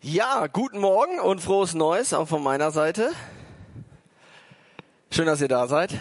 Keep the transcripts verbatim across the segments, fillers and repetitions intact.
Ja, guten Morgen und frohes Neues auch von meiner Seite. Schön, dass ihr da seid.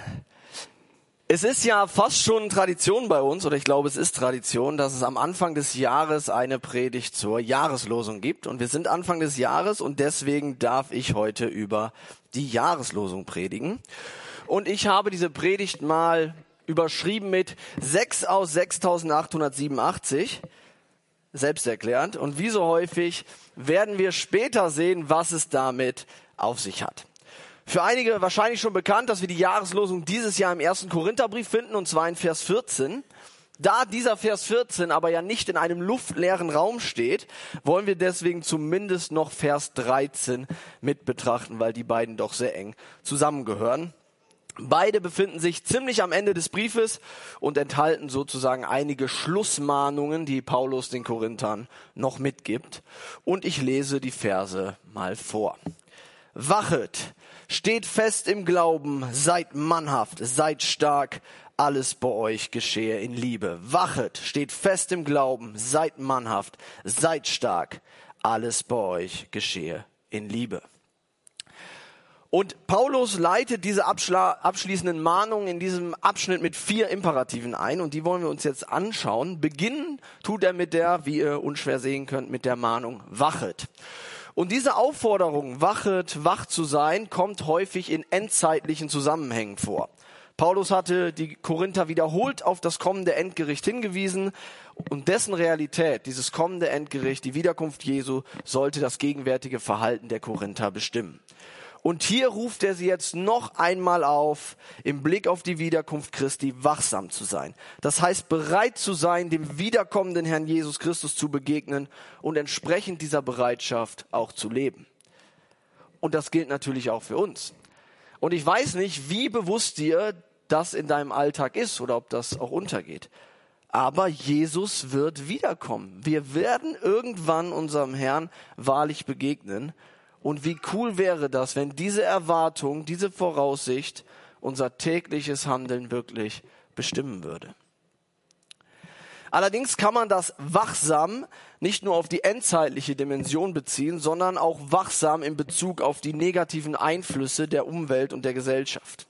Es ist ja fast schon Tradition bei uns, oder ich glaube, es ist Tradition, dass es am Anfang des Jahres eine Predigt zur Jahreslosung gibt. Und wir sind Anfang des Jahres und deswegen darf ich heute über die Jahreslosung predigen. Und ich habe diese Predigt mal überschrieben mit sechs aus sechstausendachthundertsiebenundachtzig. Selbsterklärend. Und wie so häufig werden wir später sehen, was es damit auf sich hat. Für einige wahrscheinlich schon bekannt, dass wir die Jahreslosung dieses Jahr im ersten Korintherbrief finden, und zwar in Vers vierzehn. Da dieser Vers vierzehn aber ja nicht in einem luftleeren Raum steht, wollen wir deswegen zumindest noch Vers dreizehn mit betrachten, weil die beiden doch sehr eng zusammengehören. Beide befinden sich ziemlich am Ende des Briefes und enthalten sozusagen einige Schlussmahnungen, die Paulus den Korinthern noch mitgibt. Und ich lese die Verse mal vor. Wachet, steht fest im Glauben, seid mannhaft, seid stark, alles bei euch geschehe in Liebe. Wachet, steht fest im Glauben, seid mannhaft, seid stark, alles bei euch geschehe in Liebe. Und Paulus leitet diese abschla- abschließenden Mahnungen in diesem Abschnitt mit vier Imperativen ein, und die wollen wir uns jetzt anschauen. Beginnen tut er mit der, wie ihr unschwer sehen könnt, mit der Mahnung wachet. Und diese Aufforderung, wachet, wach zu sein, kommt häufig in endzeitlichen Zusammenhängen vor. Paulus hatte die Korinther wiederholt auf das kommende Endgericht hingewiesen, und dessen Realität, dieses kommende Endgericht, die Wiederkunft Jesu, sollte das gegenwärtige Verhalten der Korinther bestimmen. Und hier ruft er sie jetzt noch einmal auf, im Blick auf die Wiederkunft Christi wachsam zu sein. Das heißt, bereit zu sein, dem wiederkommenden Herrn Jesus Christus zu begegnen und entsprechend dieser Bereitschaft auch zu leben. Und das gilt natürlich auch für uns. Und ich weiß nicht, wie bewusst dir das in deinem Alltag ist oder ob das auch untergeht. Aber Jesus wird wiederkommen. Wir werden irgendwann unserem Herrn wahrlich begegnen. Und wie cool wäre das, wenn diese Erwartung, diese Voraussicht unser tägliches Handeln wirklich bestimmen würde. Allerdings kann man das wachsam nicht nur auf die endzeitliche Dimension beziehen, sondern auch wachsam in Bezug auf die negativen Einflüsse der Umwelt und der Gesellschaft.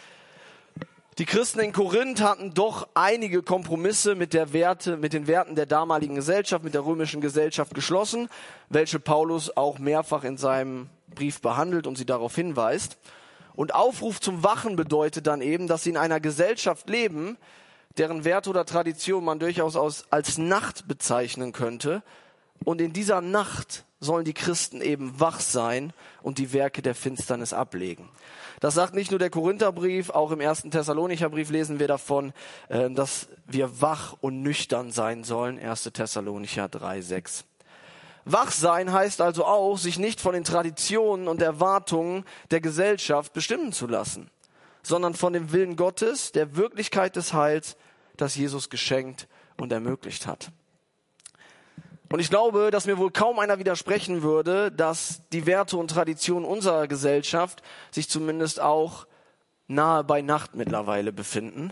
Die Christen in Korinth hatten doch einige Kompromisse mit der Werte, mit den Werten der damaligen Gesellschaft, mit der römischen Gesellschaft geschlossen, welche Paulus auch mehrfach in seinem Brief behandelt und sie darauf hinweist. Und Aufruf zum Wachen bedeutet dann eben, dass sie in einer Gesellschaft leben, deren Werte oder Tradition man durchaus als Nacht bezeichnen könnte. Und in dieser Nacht sollen die Christen eben wach sein und die Werke der Finsternis ablegen. Das sagt nicht nur der Korintherbrief, auch im ersten Thessalonicher Brief lesen wir davon, dass wir wach und nüchtern sein sollen. erster Thessalonicher drei, sechs. Wach sein heißt also auch, sich nicht von den Traditionen und Erwartungen der Gesellschaft bestimmen zu lassen, sondern von dem Willen Gottes, der Wirklichkeit des Heils, das Jesus geschenkt und ermöglicht hat. Und ich glaube, dass mir wohl kaum einer widersprechen würde, dass die Werte und Traditionen unserer Gesellschaft sich zumindest auch nahe bei Nacht mittlerweile befinden.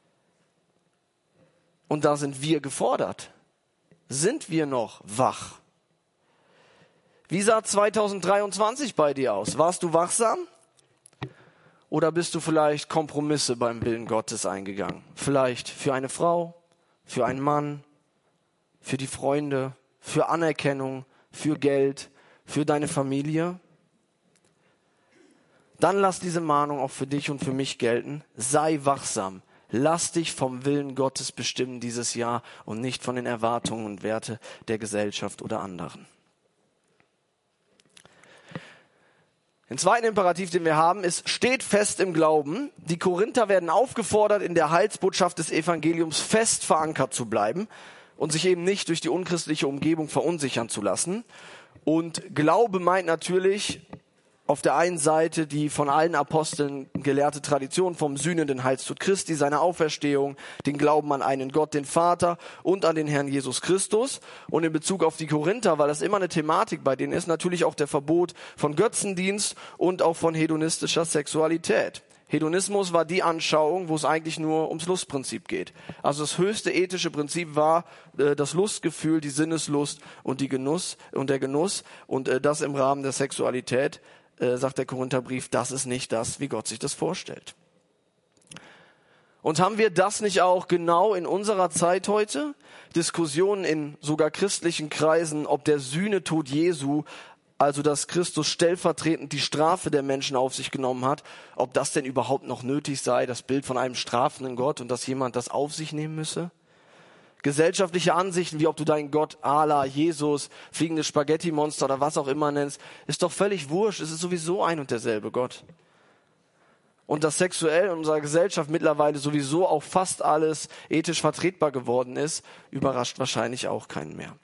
Und da sind wir gefordert. Sind wir noch wach? Wie sah zweitausenddreiundzwanzig bei dir aus? Warst du wachsam? Oder bist du vielleicht Kompromisse beim Willen Gottes eingegangen? Vielleicht für eine Frau, für einen Mann, für die Freunde, für Anerkennung, für Geld, für deine Familie? Dann lass diese Mahnung auch für dich und für mich gelten. Sei wachsam. Lass dich vom Willen Gottes bestimmen dieses Jahr und nicht von den Erwartungen und Werte der Gesellschaft oder anderen. Den zweiten Imperativ, den wir haben, ist, steht fest im Glauben. Die Korinther werden aufgefordert, in der Heilsbotschaft des Evangeliums fest verankert zu bleiben und sich eben nicht durch die unchristliche Umgebung verunsichern zu lassen. Und Glaube meint natürlich auf der einen Seite die von allen Aposteln gelehrte Tradition vom sühnenden Heilstod Christi, seiner Auferstehung, den Glauben an einen Gott, den Vater und an den Herrn Jesus Christus. Und in Bezug auf die Korinther, weil das immer eine Thematik bei denen ist, natürlich auch der Verbot von Götzendienst und auch von hedonistischer Sexualität. Hedonismus war die Anschauung, wo es eigentlich nur ums Lustprinzip geht. Also das höchste ethische Prinzip war äh, das Lustgefühl, die Sinneslust und die Genuss und der Genuss und äh, das im Rahmen der Sexualität, äh, sagt der Korintherbrief, das ist nicht das, wie Gott sich das vorstellt. Und haben wir das nicht auch genau in unserer Zeit heute? Diskussionen in sogar christlichen Kreisen, ob der Sühnetod Jesu, also dass Christus stellvertretend die Strafe der Menschen auf sich genommen hat, ob das denn überhaupt noch nötig sei, das Bild von einem strafenden Gott und dass jemand das auf sich nehmen müsse? Gesellschaftliche Ansichten, wie ob du deinen Gott Allah, Jesus, fliegende Spaghetti-Monster oder was auch immer nennst, ist doch völlig wurscht. Es ist sowieso ein und derselbe Gott. Und dass sexuell in unserer Gesellschaft mittlerweile sowieso auch fast alles ethisch vertretbar geworden ist, überrascht wahrscheinlich auch keinen mehr.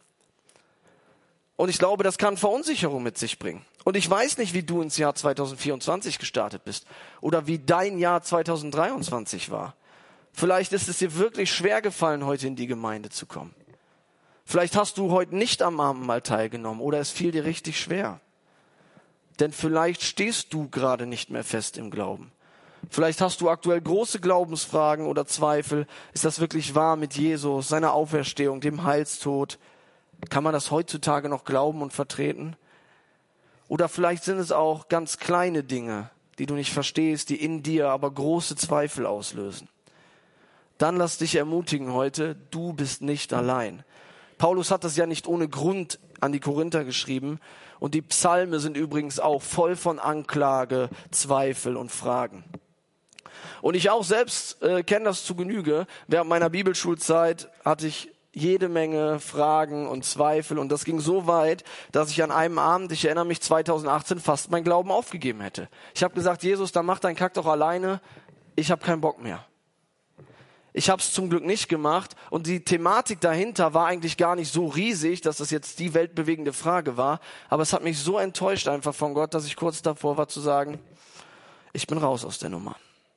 Und ich glaube, das kann Verunsicherung mit sich bringen. Und ich weiß nicht, wie du ins Jahr zwanzig vierundzwanzig gestartet bist oder wie dein Jahr zwanzig dreiundzwanzig war. Vielleicht ist es dir wirklich schwer gefallen, heute in die Gemeinde zu kommen. Vielleicht hast du heute nicht am Abendmahl teilgenommen oder es fiel dir richtig schwer. Denn vielleicht stehst du gerade nicht mehr fest im Glauben. Vielleicht hast du aktuell große Glaubensfragen oder Zweifel. Ist das wirklich wahr mit Jesus, seiner Auferstehung, dem Heilstod? Kann man das heutzutage noch glauben und vertreten? Oder vielleicht sind es auch ganz kleine Dinge, die du nicht verstehst, die in dir aber große Zweifel auslösen. Dann lass dich ermutigen heute, du bist nicht allein. Paulus hat das ja nicht ohne Grund an die Korinther geschrieben. Und die Psalme sind übrigens auch voll von Anklage, Zweifel und Fragen. Und ich auch selbst äh, kenne das zu Genüge. Während meiner Bibelschulzeit hatte ich jede Menge Fragen und Zweifel. Und das ging so weit, dass ich an einem Abend, ich erinnere mich, zwanzig achtzehn fast meinen Glauben aufgegeben hätte. Ich habe gesagt, Jesus, dann mach deinen Kack doch alleine. Ich habe keinen Bock mehr. Ich habe es zum Glück nicht gemacht. Und die Thematik dahinter war eigentlich gar nicht so riesig, dass das jetzt die weltbewegende Frage war. Aber es hat mich so enttäuscht einfach von Gott, dass ich kurz davor war zu sagen, ich bin raus aus der Nummer.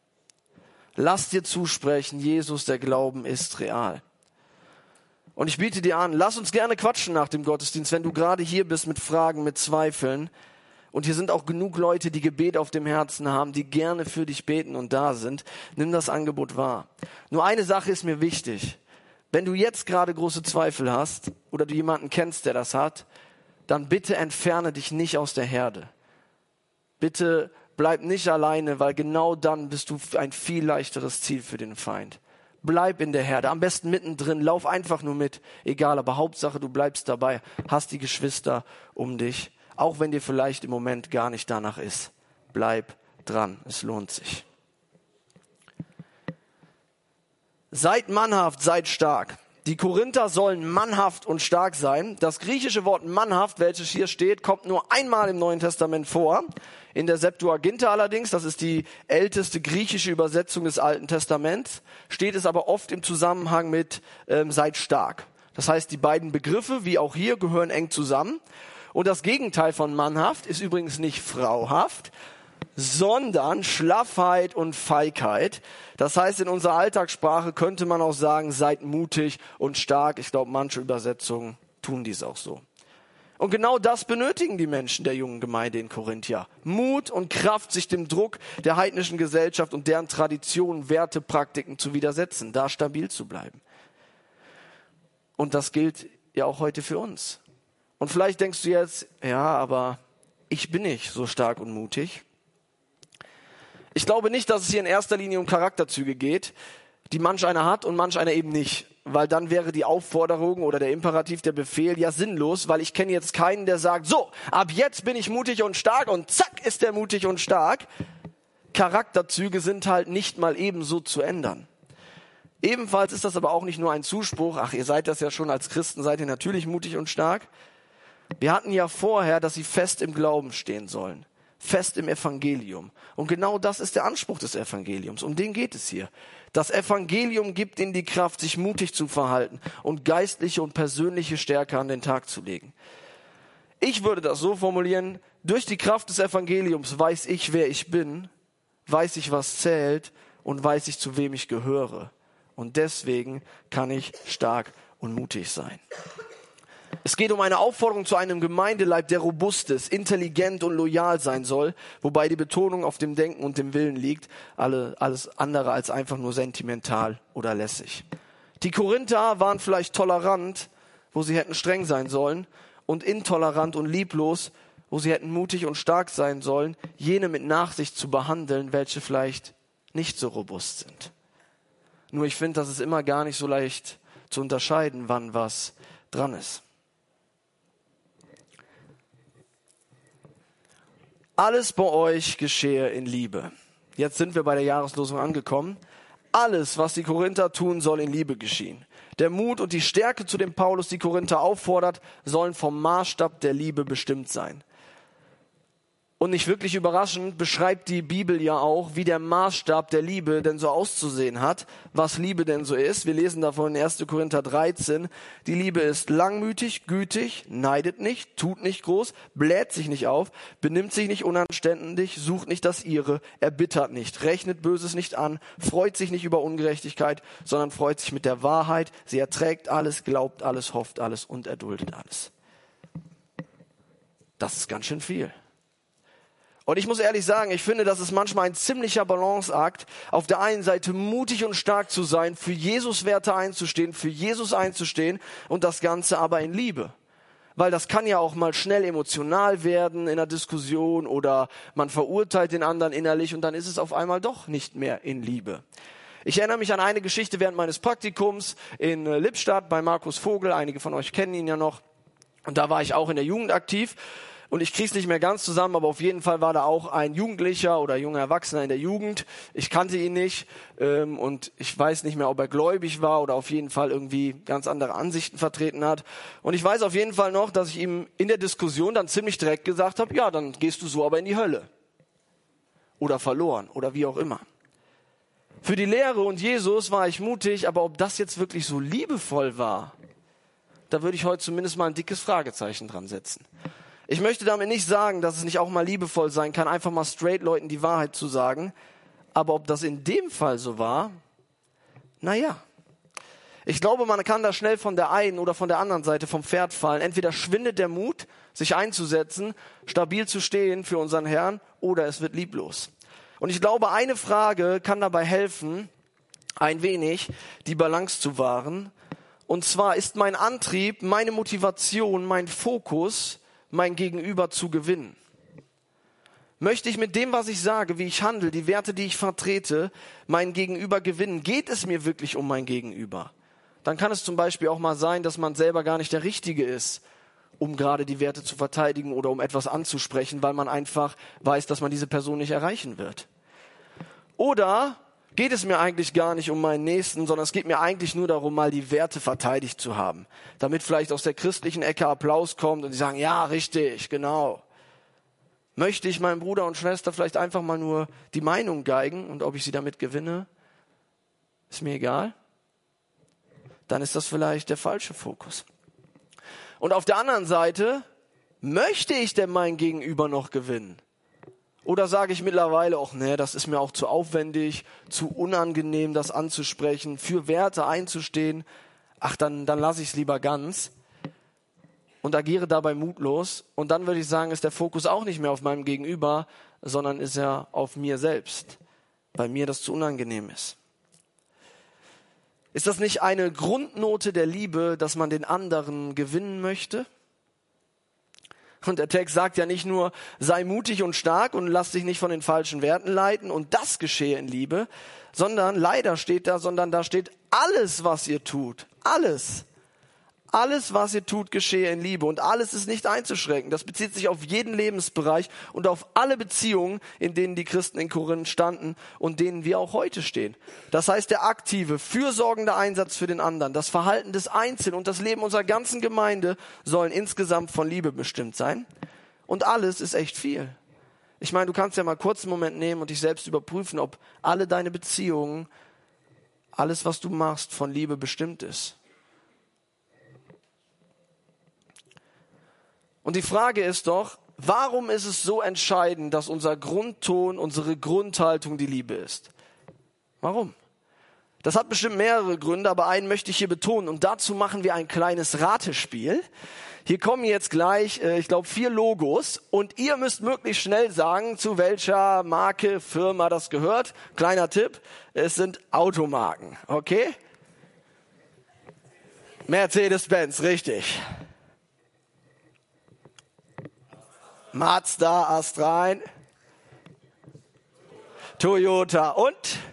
Lass dir zusprechen, Jesus, der Glauben ist real. Und ich biete dir an, lass uns gerne quatschen nach dem Gottesdienst, wenn du gerade hier bist mit Fragen, mit Zweifeln. Und hier sind auch genug Leute, die Gebet auf dem Herzen haben, die gerne für dich beten und da sind. Nimm das Angebot wahr. Nur eine Sache ist mir wichtig. Wenn du jetzt gerade große Zweifel hast oder du jemanden kennst, der das hat, dann bitte entferne dich nicht aus der Herde. Bitte bleib nicht alleine, weil genau dann bist du ein viel leichteres Ziel für den Feind. Bleib in der Herde, am besten mittendrin, lauf einfach nur mit, egal, aber Hauptsache du bleibst dabei, hast die Geschwister um dich, auch wenn dir vielleicht im Moment gar nicht danach ist. Bleib dran, es lohnt sich. Seid mannhaft, seid stark. Die Korinther sollen mannhaft und stark sein. Das griechische Wort mannhaft, welches hier steht, kommt nur einmal im Neuen Testament vor. In der Septuaginta allerdings, das ist die älteste griechische Übersetzung des Alten Testaments, steht es aber oft im Zusammenhang mit ähm, seid stark. Das heißt, die beiden Begriffe, wie auch hier, gehören eng zusammen. Und das Gegenteil von mannhaft ist übrigens nicht frauhaft, sondern Schlaffheit und Feigheit. Das heißt, in unserer Alltagssprache könnte man auch sagen, seid mutig und stark. Ich glaube, manche Übersetzungen tun dies auch so. Und genau das benötigen die Menschen der jungen Gemeinde in Korinth. Mut und Kraft, sich dem Druck der heidnischen Gesellschaft und deren Traditionen, Werte, Praktiken zu widersetzen, da stabil zu bleiben. Und das gilt ja auch heute für uns. Und vielleicht denkst du jetzt, ja, aber ich bin nicht so stark und mutig. Ich glaube nicht, dass es hier in erster Linie um Charakterzüge geht, die manch einer hat und manch einer eben nicht. Weil dann wäre die Aufforderung oder der Imperativ, der Befehl ja sinnlos, weil ich kenne jetzt keinen, der sagt, so, ab jetzt bin ich mutig und stark und zack ist der mutig und stark. Charakterzüge sind halt nicht mal ebenso zu ändern. Ebenfalls ist das aber auch nicht nur ein Zuspruch, ach, ihr seid das ja schon als Christen, seid ihr natürlich mutig und stark. Wir hatten ja vorher, dass sie fest im Glauben stehen sollen. Fest im Evangelium. Und genau das ist der Anspruch des Evangeliums. Um den geht es hier. Das Evangelium gibt ihnen die Kraft, sich mutig zu verhalten und geistliche und persönliche Stärke an den Tag zu legen. Ich würde das so formulieren, durch die Kraft des Evangeliums weiß ich, wer ich bin, weiß ich, was zählt und weiß ich, zu wem ich gehöre. Und deswegen kann ich stark und mutig sein. Es geht um eine Aufforderung zu einem Gemeindeleib, der robust ist, intelligent und loyal sein soll, wobei die Betonung auf dem Denken und dem Willen liegt, alle, alles andere als einfach nur sentimental oder lässig. Die Korinther waren vielleicht tolerant, wo sie hätten streng sein sollen, und intolerant und lieblos, wo sie hätten mutig und stark sein sollen, jene mit Nachsicht zu behandeln, welche vielleicht nicht so robust sind. Nur ich finde, das ist immer gar nicht so leicht zu unterscheiden, wann was dran ist. Alles bei euch geschehe in Liebe. Jetzt sind wir bei der Jahreslosung angekommen. Alles, was die Korinther tun, soll in Liebe geschehen. Der Mut und die Stärke, zu dem Paulus die Korinther auffordert, sollen vom Maßstab der Liebe bestimmt sein. Und nicht wirklich überraschend beschreibt die Bibel ja auch, wie der Maßstab der Liebe denn so auszusehen hat, was Liebe denn so ist. Wir lesen davon in erster Korinther dreizehn. Die Liebe ist langmütig, gütig, neidet nicht, tut nicht groß, bläht sich nicht auf, benimmt sich nicht unanständig, sucht nicht das Ihre, erbittert nicht, rechnet Böses nicht an, freut sich nicht über Ungerechtigkeit, sondern freut sich mit der Wahrheit. Sie erträgt alles, glaubt alles, hofft alles und erduldet alles. Das ist ganz schön viel. Und ich muss ehrlich sagen, ich finde, das ist manchmal ein ziemlicher Balanceakt, auf der einen Seite mutig und stark zu sein, für Jesus Werte einzustehen, für Jesus einzustehen und das Ganze aber in Liebe. Weil das kann ja auch mal schnell emotional werden in einer Diskussion oder man verurteilt den anderen innerlich und dann ist es auf einmal doch nicht mehr in Liebe. Ich erinnere mich an eine Geschichte während meines Praktikums in Lippstadt bei Markus Vogel. Einige von euch kennen ihn ja noch. Und da war ich auch in der Jugend aktiv. Und ich krieg's nicht mehr ganz zusammen, aber auf jeden Fall war da auch ein Jugendlicher oder junger Erwachsener in der Jugend. Ich kannte ihn nicht ähm, und ich weiß nicht mehr, ob er gläubig war oder auf jeden Fall irgendwie ganz andere Ansichten vertreten hat. Und ich weiß auf jeden Fall noch, dass ich ihm in der Diskussion dann ziemlich direkt gesagt habe, ja, dann gehst du so aber in die Hölle. Oder verloren oder wie auch immer. Für die Lehre und Jesus war ich mutig, aber ob das jetzt wirklich so liebevoll war, da würde ich heute zumindest mal ein dickes Fragezeichen dran setzen. Ich möchte damit nicht sagen, dass es nicht auch mal liebevoll sein kann, einfach mal straight Leuten die Wahrheit zu sagen. Aber ob das in dem Fall so war, naja. Ich glaube, man kann da schnell von der einen oder von der anderen Seite vom Pferd fallen. Entweder schwindet der Mut, sich einzusetzen, stabil zu stehen für unseren Herrn, oder es wird lieblos. Und ich glaube, eine Frage kann dabei helfen, ein wenig die Balance zu wahren. Und zwar ist mein Antrieb, meine Motivation, mein Fokus, mein Gegenüber zu gewinnen. Möchte ich mit dem, was ich sage, wie ich handle, die Werte, die ich vertrete, mein Gegenüber gewinnen? Geht es mir wirklich um mein Gegenüber? Dann kann es zum Beispiel auch mal sein, dass man selber gar nicht der Richtige ist, um gerade die Werte zu verteidigen oder um etwas anzusprechen, weil man einfach weiß, dass man diese Person nicht erreichen wird. Oder geht es mir eigentlich gar nicht um meinen Nächsten, sondern es geht mir eigentlich nur darum, mal die Werte verteidigt zu haben. Damit vielleicht aus der christlichen Ecke Applaus kommt und die sagen, ja, richtig, genau. Möchte ich meinem Bruder und Schwester vielleicht einfach mal nur die Meinung geigen und ob ich sie damit gewinne, ist mir egal. Dann ist das vielleicht der falsche Fokus. Und auf der anderen Seite, möchte ich denn mein Gegenüber noch gewinnen? Oder sage ich mittlerweile, ach nee, das ist mir auch zu aufwendig, zu unangenehm, das anzusprechen, für Werte einzustehen. Ach, dann, dann lasse ich es lieber ganz und agiere dabei mutlos. Und dann würde ich sagen, ist der Fokus auch nicht mehr auf meinem Gegenüber, sondern ist er auf mir selbst, weil mir das zu unangenehm ist. Ist das nicht eine Grundnote der Liebe, dass man den anderen gewinnen möchte? Und der Text sagt ja nicht nur, sei mutig und stark und lass dich nicht von den falschen Werten leiten und das geschehe in Liebe, sondern leider steht da, sondern da steht alles, was ihr tut, alles. Alles, was ihr tut, geschehe in Liebe und alles ist nicht einzuschränken. Das bezieht sich auf jeden Lebensbereich und auf alle Beziehungen, in denen die Christen in Korinth standen und denen wir auch heute stehen. Das heißt, der aktive, fürsorgende Einsatz für den anderen, das Verhalten des Einzelnen und das Leben unserer ganzen Gemeinde sollen insgesamt von Liebe bestimmt sein. Und alles ist echt viel. Ich meine, du kannst ja mal kurz einen Moment nehmen und dich selbst überprüfen, ob alle deine Beziehungen, alles, was du machst, von Liebe bestimmt ist. Und die Frage ist doch, warum ist es so entscheidend, dass unser Grundton, unsere Grundhaltung die Liebe ist? Warum? Das hat bestimmt mehrere Gründe, aber einen möchte ich hier betonen. Und dazu machen wir ein kleines Ratespiel. Hier kommen jetzt gleich, äh, ich glaube, vier Logos und ihr müsst möglichst schnell sagen, zu welcher Marke, Firma das gehört. Kleiner Tipp, es sind Automarken, okay? Mercedes-Benz, richtig. Mazda, Astrein, Toyota und...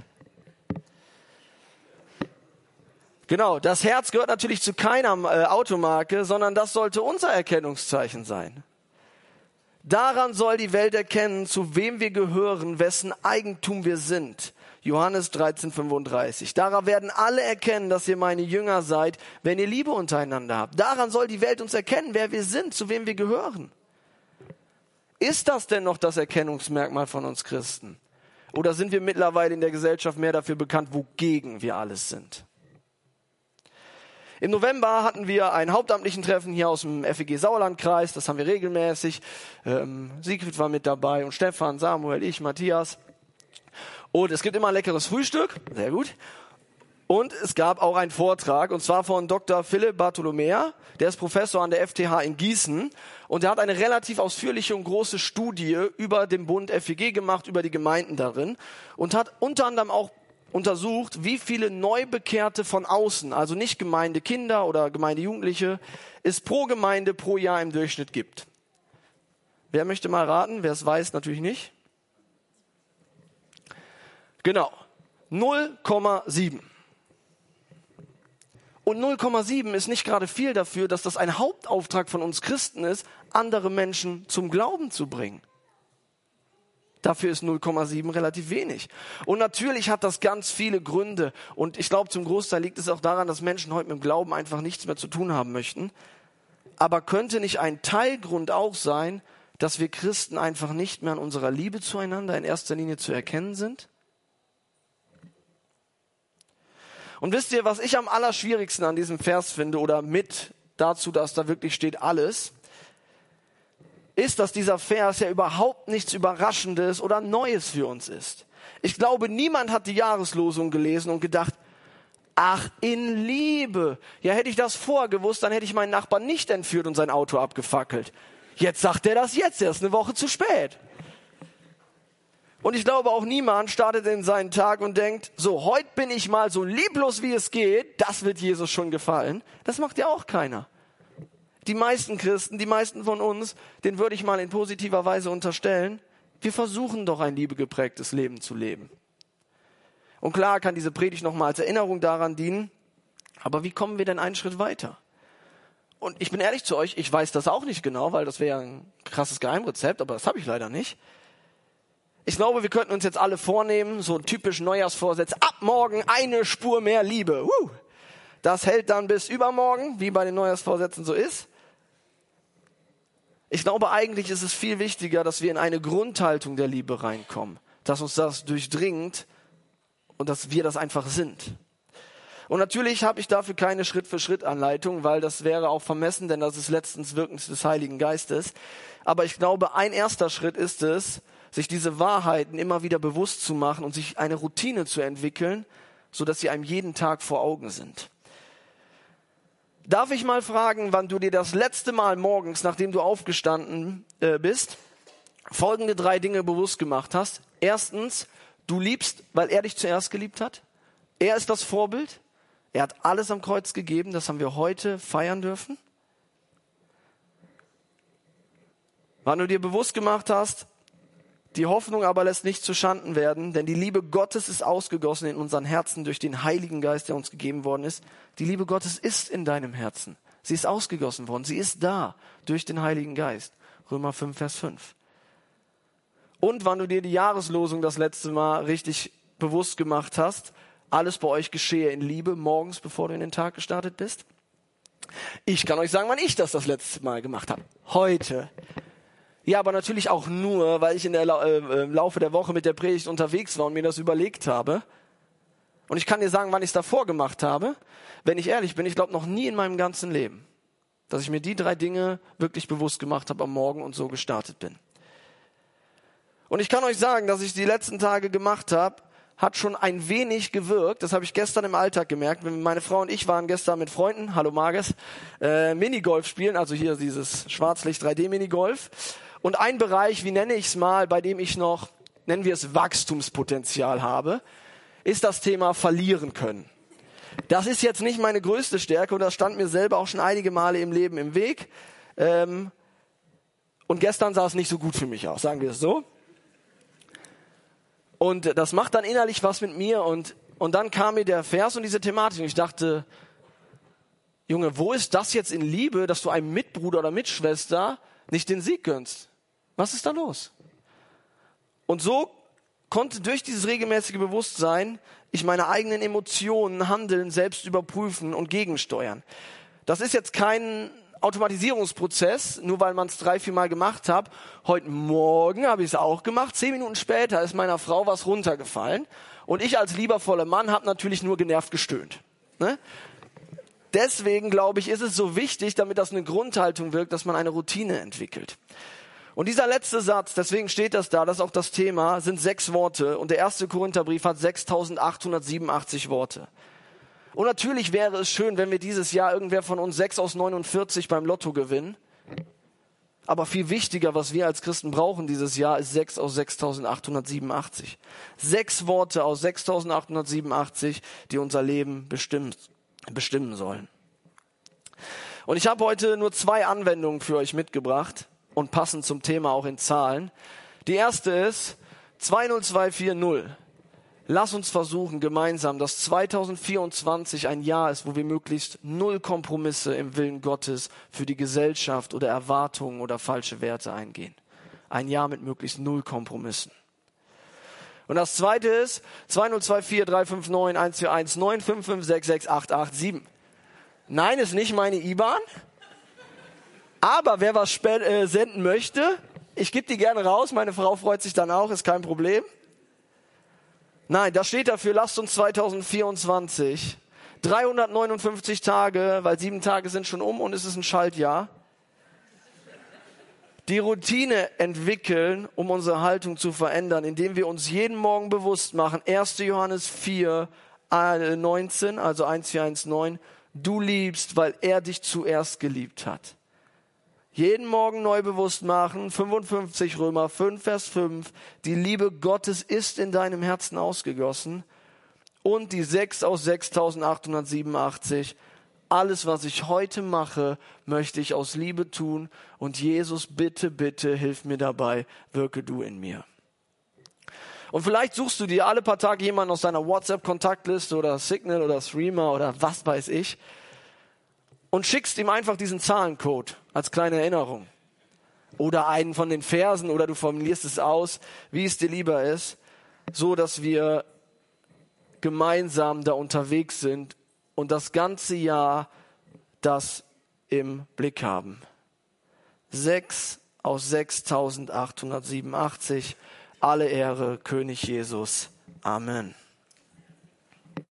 Genau, das Herz gehört natürlich zu keiner äh, Automarke, sondern das sollte unser Erkennungszeichen sein. Daran soll die Welt erkennen, zu wem wir gehören, wessen Eigentum wir sind. Johannes dreizehn fünfunddreißig. Daran werden alle erkennen, dass ihr meine Jünger seid, wenn ihr Liebe untereinander habt. Daran soll die Welt uns erkennen, wer wir sind, zu wem wir gehören. Ist das denn noch das Erkennungsmerkmal von uns Christen? Oder sind wir mittlerweile in der Gesellschaft mehr dafür bekannt, wogegen wir alles sind? Im November hatten wir ein hauptamtlichen Treffen hier aus dem F E G Sauerlandkreis. Das haben wir regelmäßig. Ähm, Siegfried war mit dabei und Stefan, Samuel, ich, Matthias. Und es gibt immer ein leckeres Frühstück. Sehr gut. Und es gab auch einen Vortrag, und zwar von Doktor Philipp Bartholomea. Der ist Professor an der F T H in Gießen. Und der hat eine relativ ausführliche und große Studie über den Bund F E G gemacht, über die Gemeinden darin. Und hat unter anderem auch untersucht, wie viele Neubekehrte von außen, also nicht Gemeindekinder oder Gemeindejugendliche, es pro Gemeinde pro Jahr im Durchschnitt gibt. Wer möchte mal raten? Wer es weiß, natürlich nicht. Genau, null Komma sieben. Und null Komma sieben ist nicht gerade viel dafür, dass das ein Hauptauftrag von uns Christen ist, andere Menschen zum Glauben zu bringen. Dafür ist null Komma sieben relativ wenig. Und natürlich hat das ganz viele Gründe. Und ich glaube, zum Großteil liegt es auch daran, dass Menschen heute mit dem Glauben einfach nichts mehr zu tun haben möchten. Aber könnte nicht ein Teilgrund auch sein, dass wir Christen einfach nicht mehr an unserer Liebe zueinander in erster Linie zu erkennen sind? Und wisst ihr, was ich am allerschwierigsten an diesem Vers finde oder mit dazu, dass da wirklich steht alles, ist, dass dieser Vers ja überhaupt nichts Überraschendes oder Neues für uns ist. Ich glaube, niemand hat die Jahreslosung gelesen und gedacht, ach, in Liebe. Ja, hätte ich das vorher gewusst, dann hätte ich meinen Nachbarn nicht entführt und sein Auto abgefackelt. Jetzt sagt er das jetzt, er ist eine Woche zu spät. Und ich glaube auch niemand startet in seinen Tag und denkt, so, heute bin ich mal so lieblos wie es geht, das wird Jesus schon gefallen. Das macht ja auch keiner. Die meisten Christen, die meisten von uns, den würde ich mal in positiver Weise unterstellen, wir versuchen doch ein liebegeprägtes Leben zu leben. Und klar kann diese Predigt nochmal als Erinnerung daran dienen, aber wie kommen wir denn einen Schritt weiter? Und ich bin ehrlich zu euch, ich weiß das auch nicht genau, weil das wäre ein krasses Geheimrezept, aber das habe ich leider nicht. Ich glaube, wir könnten uns jetzt alle vornehmen, so typisch Neujahrsvorsätze, ab morgen eine Spur mehr Liebe. Uh, das hält dann bis übermorgen, wie bei den Neujahrsvorsätzen so ist. Ich glaube, eigentlich ist es viel wichtiger, dass wir in eine Grundhaltung der Liebe reinkommen, dass uns das durchdringt und dass wir das einfach sind. Und natürlich habe ich dafür keine Schritt-für-Schritt-Anleitung, weil das wäre auch vermessen, denn das ist letztens Wirken des Heiligen Geistes. Aber ich glaube, ein erster Schritt ist es, sich diese Wahrheiten immer wieder bewusst zu machen und sich eine Routine zu entwickeln, sodass sie einem jeden Tag vor Augen sind. Darf ich mal fragen, wann du dir das letzte Mal morgens, nachdem du aufgestanden äh, bist, folgende drei Dinge bewusst gemacht hast? Erstens, du liebst, weil er dich zuerst geliebt hat. Er ist das Vorbild. Er hat alles am Kreuz gegeben. Das haben wir heute feiern dürfen. Wann du dir bewusst gemacht hast, die Hoffnung aber lässt nicht zu Schanden werden, denn die Liebe Gottes ist ausgegossen in unseren Herzen durch den Heiligen Geist, der uns gegeben worden ist. Die Liebe Gottes ist in deinem Herzen. Sie ist ausgegossen worden. Sie ist da durch den Heiligen Geist. Römer fünf, Vers fünf. Und wann du dir die Jahreslosung das letzte Mal richtig bewusst gemacht hast, alles bei euch geschehe in Liebe, morgens, bevor du in den Tag gestartet bist. Ich kann euch sagen, wann ich das das letzte Mal gemacht habe. Heute. Ja, aber natürlich auch nur, weil ich in der La- äh, im Laufe der Woche mit der Predigt unterwegs war und mir das überlegt habe. Und ich kann dir sagen, wann ich es davor gemacht habe. Wenn ich ehrlich bin, ich glaube noch nie in meinem ganzen Leben, dass ich mir die drei Dinge wirklich bewusst gemacht habe am Morgen und so gestartet bin. Und ich kann euch sagen, dass ich die letzten Tage gemacht habe, hat schon ein wenig gewirkt. Das habe ich gestern im Alltag gemerkt. Meine Frau und ich waren gestern mit Freunden, hallo Marges, äh, Minigolf spielen, also hier dieses Schwarzlicht drei D Minigolf. Und ein Bereich, wie nenne ich es mal, bei dem ich noch, nennen wir es Wachstumspotenzial habe, ist das Thema verlieren können. Das ist jetzt nicht meine größte Stärke und das stand mir selber auch schon einige Male im Leben im Weg. Ähm, und gestern sah es nicht so gut für mich aus, sagen wir es so. Und das macht dann innerlich was mit mir und, und dann kam mir der Vers und diese Thematik und ich dachte, Junge, wo ist das jetzt in Liebe, dass du einem Mitbruder oder Mitschwester nicht den Sieg gönnst? Was ist da los? Und so konnte durch dieses regelmäßige Bewusstsein ich meine eigenen Emotionen, Handeln selbst überprüfen und gegensteuern. Das ist jetzt kein Automatisierungsprozess, nur weil man es drei, vier Mal gemacht hat. Heute Morgen habe ich es auch gemacht. Zehn Minuten später ist meiner Frau was runtergefallen. Und ich als liebevoller Mann habe natürlich nur genervt gestöhnt. Ne? Deswegen, glaube ich, ist es so wichtig, damit das eine Grundhaltung wirkt, dass man eine Routine entwickelt. Und dieser letzte Satz, deswegen steht das da, das ist auch das Thema, sind sechs Worte. Und der erste Korintherbrief hat sechstausendachthundertsiebenundachtzig Worte. Und natürlich wäre es schön, wenn wir dieses Jahr irgendwer von uns sechs aus neunundvierzig beim Lotto gewinnen. Aber viel wichtiger, was wir als Christen brauchen dieses Jahr, ist sechs aus sechstausendachthundertsiebenundachtzig. Sechs Worte aus sechstausendachthundertsiebenundachtzig, die unser Leben bestimmen, bestimmen sollen. Und ich habe heute nur zwei Anwendungen für euch mitgebracht und passend zum Thema auch in Zahlen. Die erste ist zwei null zwei vier null. Lass uns versuchen gemeinsam, dass zweitausendvierundzwanzig ein Jahr ist, wo wir möglichst null Kompromisse im Willen Gottes für die Gesellschaft oder Erwartungen oder falsche Werte eingehen. Ein Jahr mit möglichst null Kompromissen. Und das zweite ist zwei null zwei vier drei fünf neun eins vier eins neun fünf fünf sechs sechs acht acht sieben. Nein, ist nicht meine I B A N. Aber wer was sp- äh, senden möchte, ich gebe die gerne raus. Meine Frau freut sich dann auch, ist kein Problem. Nein, das steht dafür, lasst uns zweitausendvierundzwanzig, dreihundertneunundfünfzig Tage, weil sieben Tage sind schon um und es ist ein Schaltjahr, die Routine entwickeln, um unsere Haltung zu verändern, indem wir uns jeden Morgen bewusst machen, erster Johannes vier, neunzehn, also eins vier eins neun, du liebst, weil er dich zuerst geliebt hat. Jeden Morgen neu bewusst machen, fünfundfünfzig Römer fünf, Vers fünf, die Liebe Gottes ist in deinem Herzen ausgegossen. Und die sechs aus sechstausendachthundertsiebenundachtzig, alles, was ich heute mache, möchte ich aus Liebe tun. Und Jesus, bitte, bitte, hilf mir dabei, wirke du in mir. Und vielleicht suchst du dir alle paar Tage jemanden aus deiner WhatsApp-Kontaktliste oder Signal oder Threema oder was weiß ich und schickst ihm einfach diesen Zahlencode als kleine Erinnerung. Oder einen von den Versen oder du formulierst es aus, wie es dir lieber ist, so dass wir gemeinsam da unterwegs sind und das ganze Jahr das im Blick haben. Sechs aus sechstausendachthundertsiebenundachtzig. Alle Ehre, König Jesus. Amen.